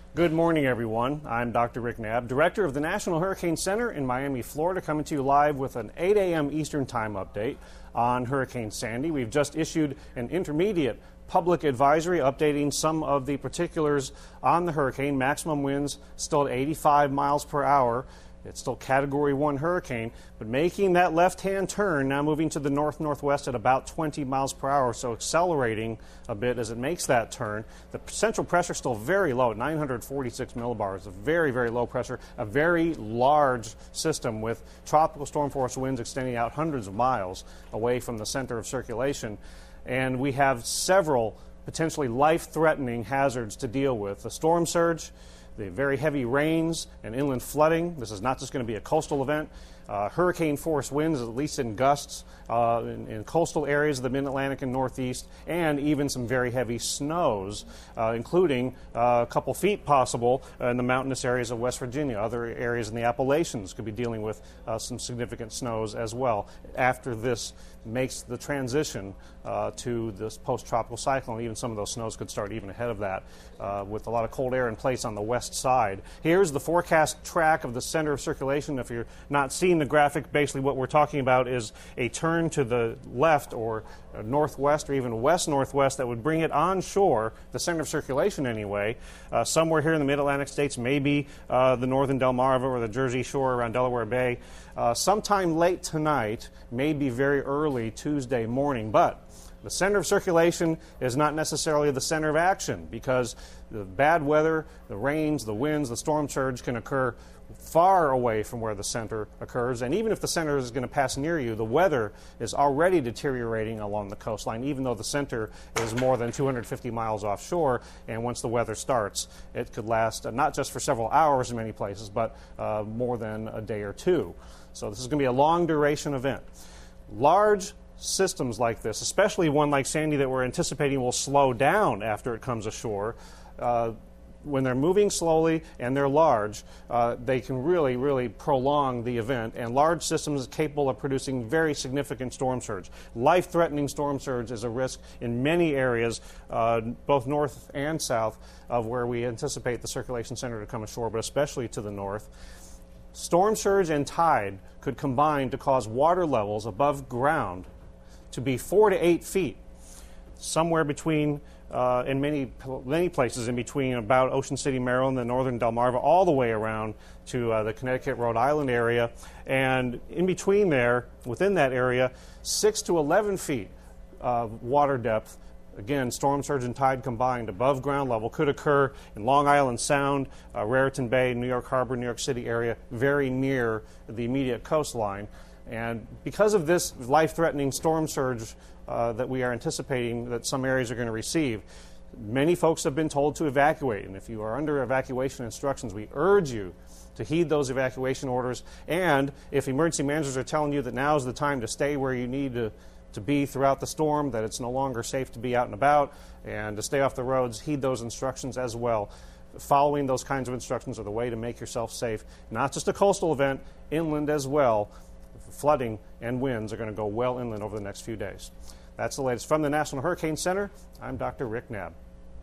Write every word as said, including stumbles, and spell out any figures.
Good morning, everyone. I'm Doctor Rick Knabb, Director of the National Hurricane Center in Miami, Florida, coming to you live with an eight a m Eastern Time update on Hurricane Sandy. We've just issued an intermediate public advisory updating some of the particulars on the hurricane. Maximum winds still at eighty-five miles per hour. It's still Category one hurricane, but making that left-hand turn, now moving to the north-northwest at about twenty miles per hour, so accelerating a bit as it makes that turn. The central pressure is still very low, nine hundred forty-six millibars, a very, very low pressure, a very large system with tropical storm force winds extending out hundreds of miles away from the center of circulation. And we have several potentially life-threatening hazards to deal with. The storm surge, the very heavy rains and inland flooding. This is not just going to be a coastal event. Uh, hurricane force winds, at least in gusts, uh, in, in coastal areas of the mid-Atlantic and northeast, and even some very heavy snows, uh, including uh, a couple feet possible in the mountainous areas of West Virginia. Other areas in the Appalachians could be dealing with uh, some significant snows as well after this makes the transition uh, to this post-tropical cyclone. Even some of those snows could start even ahead of that uh, with a lot of cold air in place on the west side. Here's the forecast track of the center of circulation. If you're not seeing the graphic, basically what we're talking about is a turn to the left or northwest or even west-northwest that would bring it onshore, the center of circulation anyway, uh, somewhere here in the mid-Atlantic states, maybe uh, the northern Delmarva or the Jersey Shore around Delaware Bay. Uh, sometime late tonight, maybe very early Tuesday morning, but the center of circulation is not necessarily the center of action because the bad weather, the rains, the winds, the storm surge can occur far away from where the center occurs. And even if the center is going to pass near you, the weather is already deteriorating along the coastline, even though the center is more than two hundred fifty miles offshore. And once the weather starts, it could last uh, not just for several hours in many places, but uh, more than a day or two. So this is going to be a long duration event. Large systems like this, especially one like Sandy that we're anticipating will slow down after it comes ashore, uh, when they're moving slowly and they're large, uh, they can really, really prolong the event. And large systems are capable of producing very significant storm surge. Life-threatening storm surge is a risk in many areas, uh, both north and south, of where we anticipate the circulation center to come ashore, but especially to the north. Storm surge and tide could combine to cause water levels above ground to be four to eight feet, somewhere between, uh, in many many places in between about Ocean City, Maryland, the northern Delmarva, all the way around to uh, the Connecticut, Rhode Island area. And in between there, within that area, six to eleven feet of water depth. Again, storm surge and tide combined above ground level could occur in Long Island Sound, uh, Raritan Bay, New York Harbor, New York City area, very near the immediate coastline. And because of this life-threatening storm surge uh, that we are anticipating that some areas are going to receive, many folks have been told to evacuate. And if you are under evacuation instructions, we urge you to heed those evacuation orders. And if emergency managers are telling you that now is the time to stay where you need to to be throughout the storm, that it's no longer safe to be out and about, and to stay off the roads, heed those instructions as well. Following those kinds of instructions are the way to make yourself safe. Not just a coastal event, inland as well. Flooding and winds are going to go well inland over the next few days. That's the latest from the National Hurricane Center. I'm Doctor Rick Knabb.